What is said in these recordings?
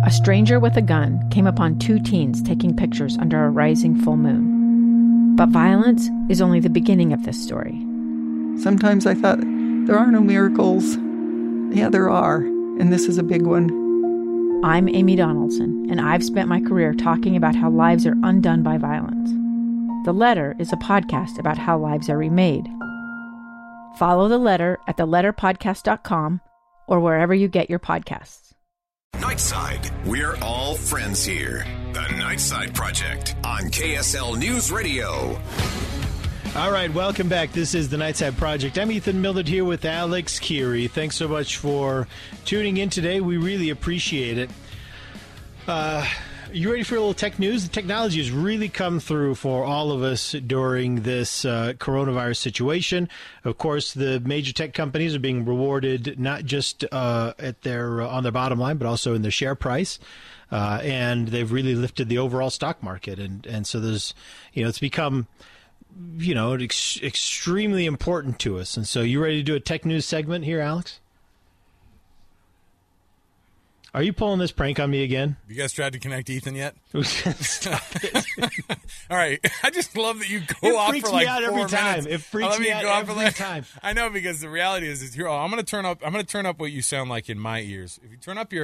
a stranger with a gun came upon 2 teens taking pictures under a rising full moon. But violence is only the beginning of this story. Sometimes I thought, there are no miracles. Yeah, there are, and this is a big one. I'm Amy Donaldson, and I've spent my career talking about how lives are undone by violence. The Letter is a podcast about how lives are remade. Follow The Letter at theletterpodcast.com or wherever you get your podcasts. Nightside. We're all friends here. The Nightside Project on KSL News Radio. All right, welcome back. This is the Nightside Project. I'm Ethan Millard here with Alex Keary. Thanks so much for tuning in today. We really appreciate it. You ready for a little tech news? The technology has really come through for all of us during this coronavirus situation. Of course, the major tech companies are being rewarded not just on their bottom line, but also in their share price. And they've really lifted the overall stock market. And so there's, it's become, extremely important to us. And so you ready to do a tech news segment here, Alex? Are you pulling this prank on me again? You guys tried to connect Ethan yet? Stop it. All right. I just love that you go off for like 4 minutes. It freaks me out every time. I know, because the reality is I'm going to turn up what you sound like in my ears. If you turn up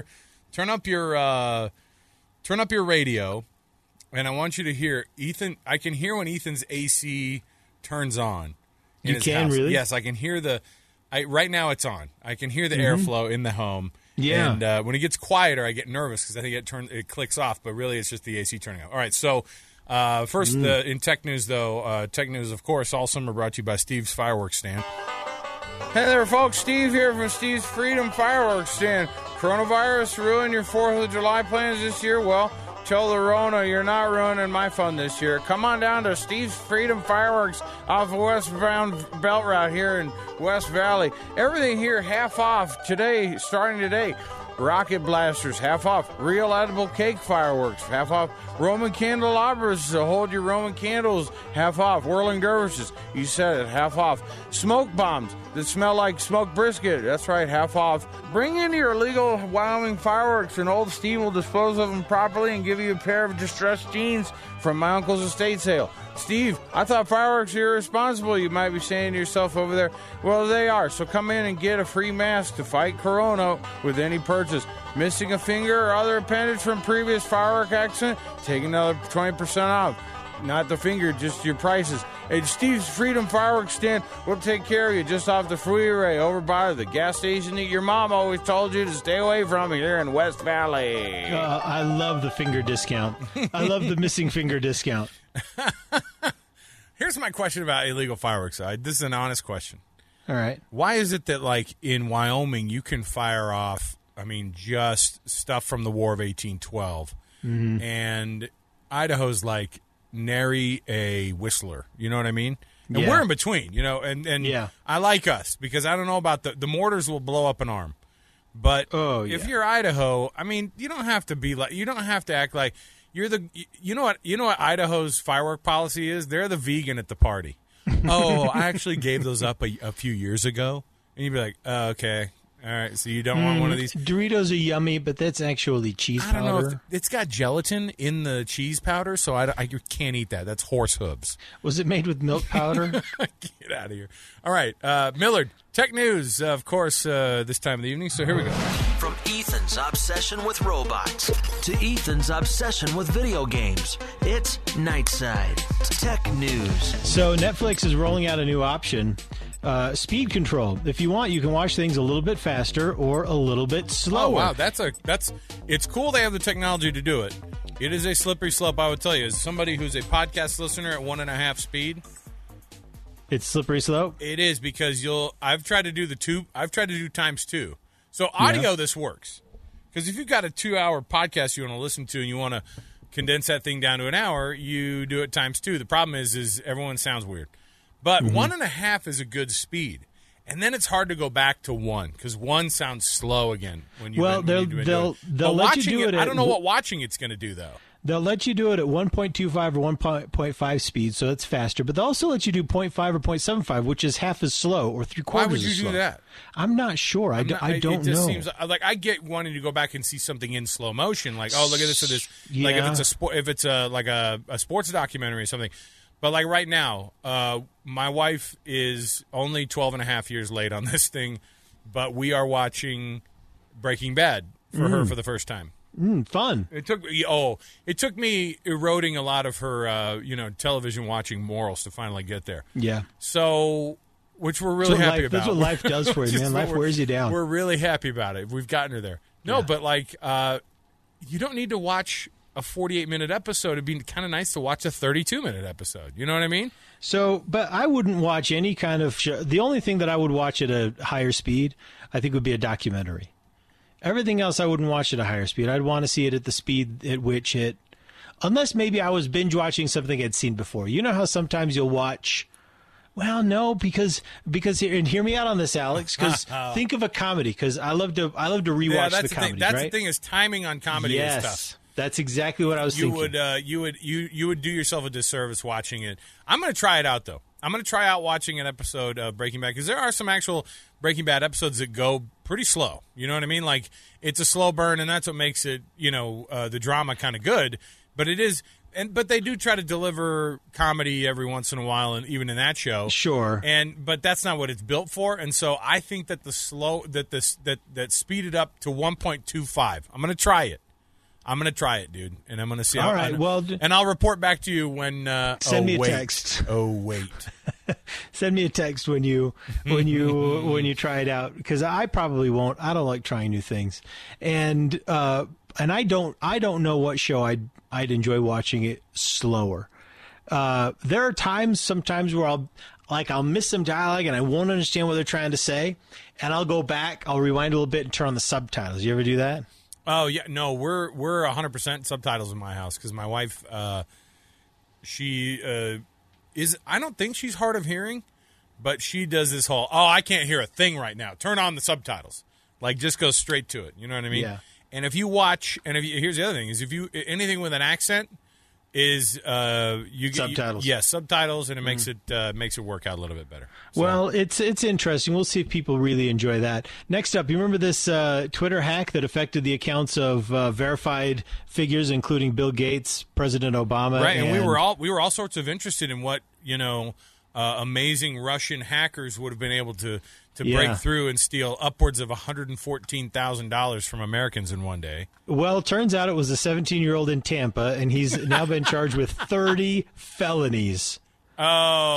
your radio, and I want you to hear Ethan. I can hear when Ethan's AC turns on. You can really? Yes, I can hear right now it's on. I can hear the airflow in the home. Yeah. And when it gets quieter, I get nervous because I think it clicks off, but really it's just the AC turning off. All right, so first in tech news, though, tech news, of course, all summer brought to you by Steve's Fireworks Stand. Hey there, folks. Steve here from Steve's Freedom Fireworks Stand. Coronavirus ruin your 4th of July plans this year? Well, tell the Rona you're not ruining my fun this year. Come on down to Steve's Freedom Fireworks off the westbound belt route here in West Valley. Everything here half off today, starting today. Rocket blasters, half off. Real edible cake fireworks, half off. Roman candelabras to hold your Roman candles, half off. Whirling dervishes, you said it, half off. Smoke bombs that smell like smoked brisket, that's right, half off. Bring in your illegal Wyoming fireworks, and Old Steve will dispose of them properly and give you a pair of distressed jeans from my uncle's estate sale. Steve, I thought fireworks were irresponsible, you might be saying to yourself over there. Well, they are, so come in and get a free mask to fight Corona with any purchase. Missing a finger or other appendage from previous firework accident? Take another 20% off. Not the finger, just your prices. At Steve's Freedom Fireworks Stand, we'll take care of you just off the freeway over by the gas station that your mom always told you to stay away from here in West Valley. I love the finger discount. I love the missing finger discount. Here's my question about illegal fireworks. This is an honest question. All right. Why is it that, like, in Wyoming, you can fire off, just stuff from the War of 1812, and Idaho's like nary a whistler? You know what I mean? And we're in between, and yeah. I like us because I don't know about the mortars will blow up an arm. But if you're Idaho, you don't have to act like you're you know what Idaho's firework policy is? They're the vegan at the party. Oh, I actually gave those up a few years ago. And you'd be like, oh, okay. All right, so you don't want one of these? Doritos are yummy, but that's actually cheese powder. I don't know. If it's got gelatin in the cheese powder, so I can't eat that. That's horse hooves. Was it made with milk powder? Get out of here. All right, Millard, tech news, of course, this time of the evening, so here we go. From Ethan's obsession with robots to Ethan's obsession with video games, it's Nightside Tech News. So Netflix is rolling out a new option. Speed control. If you want, you can watch things a little bit faster or a little bit slower. Oh, wow. It's cool they have the technology to do it. It is a slippery slope, I would tell you. As somebody who's a podcast listener at 1.5 speed, it's slippery slope? It is, because I've tried to do times 2. So audio, this works. Because if you've got a 2-hour podcast you want to listen to and you want to condense that thing down to an hour, you do it times 2. The problem is everyone sounds weird. But 1.5 is a good speed. And then it's hard to go back to 1 because 1 sounds slow again. They'll let you do it. I don't know what watching it's going to do, though. They'll let you do it at 1.25 or 1.5 speed, so it's faster. But they'll also let you do 0.5 or 0.75, which is half as slow or 3/4 as slow. Why would you do that? I'm not sure. I don't it just know. Seems like I get wanting to go back and see something in slow motion, like, oh, look at this or this. Yeah. Like if it's a sports documentary or something. But like right now, my wife is only 12 and a half years late on this thing, but we are watching Breaking Bad for her for the first time. Fun. It took me eroding a lot of her television watching morals to finally get there. Yeah. So, which we're really happy about. That's what life does for you, man. Life wears you down. We're really happy about it. We've gotten her there. No, but like you don't need to watch a 48-minute episode. It'd be kind of nice to watch a 32-minute episode. You know what I mean? So, but I wouldn't watch any kind of show. The only thing that I would watch at a higher speed, I think, would be a documentary. Everything else I wouldn't watch at a higher speed. I'd want to see it at the speed at which it, unless maybe I was binge watching something I'd seen before. You know how sometimes you'll watch, well, no, because and hear me out on this, Alex, because think of a comedy, because I love to rewatch the comedy. That's right? the thing is timing on comedy is tough. That's exactly what I was thinking. You would do yourself a disservice watching it. I'm going to try it out though. I'm going to try out watching an episode of Breaking Bad because there are some actual Breaking Bad episodes that go pretty slow. You know what I mean? Like it's a slow burn, and that's what makes it, the drama kind of good. But it is, but they do try to deliver comedy every once in a while, and even in that show, sure. But that's not what it's built for. And so I think that that speed it up to 1.25. I'm going to try it. I'm going to try it, dude, and I'm going to see. All right, and I'll report back to you when. Send me a text. Oh wait, send me a text when you try it out, because I probably won't. I don't like trying new things, and I don't know what show I'd enjoy watching it slower. There are sometimes where I'll miss some dialogue and I won't understand what they're trying to say, and I'll go back, I'll rewind a little bit and turn on the subtitles. You ever do that? Oh yeah, no, we're 100% subtitles in my house because my wife, she is. I don't think she's hard of hearing, but she does this whole, I can't hear a thing right now. Turn on the subtitles, like just go straight to it. You know what I mean? Yeah. And if you watch, here's the other thing: is if you anything with an accent is you get subtitles. Yes, subtitles, and it makes it work out a little bit better. So. Well, it's interesting. We'll see if people really enjoy that. Next up, you remember this Twitter hack that affected the accounts of verified figures, including Bill Gates, President Obama, right? And we were all sorts of interested in what amazing Russian hackers would have been able to break through and steal upwards of $114,000 from Americans in one day. Well, it turns out it was a 17-year-old in Tampa, and he's now been charged with 30 felonies. Oh.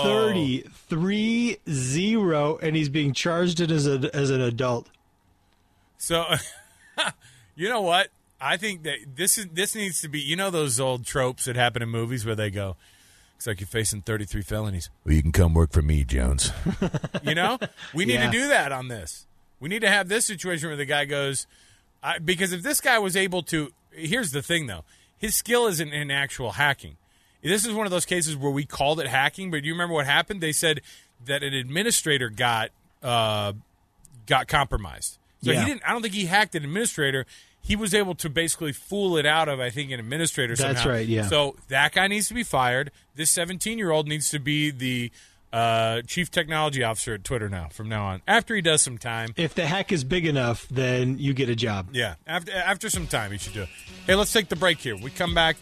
30, and he's being charged as an adult. So, you know what? I think that this needs to be, those old tropes that happen in movies where they go, looks like you're facing 33 felonies. Well, you can come work for me, Jones. We need to do that on this. We need to have this situation where the guy goes, because if this guy was able to, here's the thing, though. His skill isn't in actual hacking. This is one of those cases where we called it hacking, but do you remember what happened? They said that an administrator got compromised. So he didn't. I don't think he hacked an administrator. He was able to basically fool it out of, I think, an administrator somehow. That's right, yeah. So that guy needs to be fired. This 17-year-old needs to be the chief technology officer at Twitter from now on, after he does some time. If the hack is big enough, then you get a job. Yeah, after some time, he should do it. Hey, let's take the break here. We come back.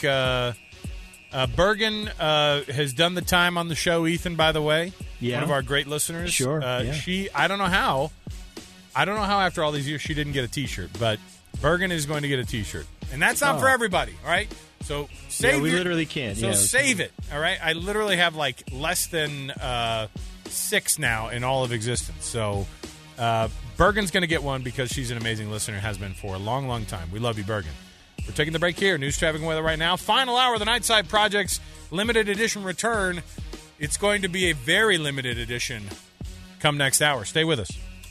Bergen has done the time on the show, Ethan, by the way. Yeah. One of our great listeners. Sure, She, I don't know how after all these years she didn't get a T-shirt, but Bergen is going to get a T-shirt. And that's not for everybody, all right? So save we literally can't. So save it, all right? I literally have like less than 6 now in all of existence. So Bergen's going to get one because she's an amazing listener, has been for a long, long time. We love you, Bergen. We're taking the break here. News, traffic, and weather right now. Final hour of the Nightside Project's limited edition return. It's going to be a very limited edition come next hour. Stay with us.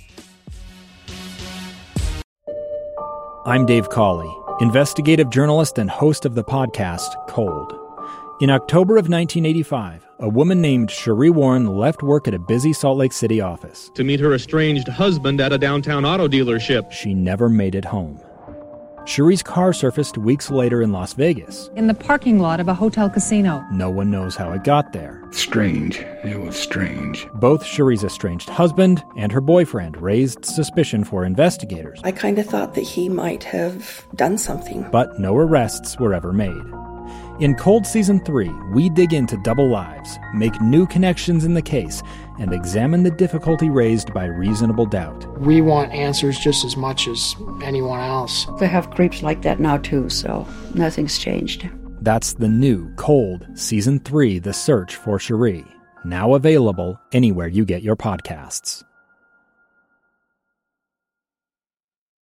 I'm Dave Cawley, investigative journalist and host of the podcast Cold. In October of 1985, a woman named Cherie Warren left work at a busy Salt Lake City office to meet her estranged husband at a downtown auto dealership. She never made it home. Cherie's car surfaced weeks later in Las Vegas. In the parking lot of a hotel casino. No one knows how it got there. Strange. It was strange. Both Cherie's estranged husband and her boyfriend raised suspicion for investigators. I kind of thought that he might have done something. But no arrests were ever made. In Cold Season 3, we dig into double lives, make new connections in the case, and examine the difficulty raised by reasonable doubt. We want answers just as much as anyone else. They have creeps like that now too, so nothing's changed. That's the new Cold Season 3, The Search for Cherie, now available anywhere you get your podcasts.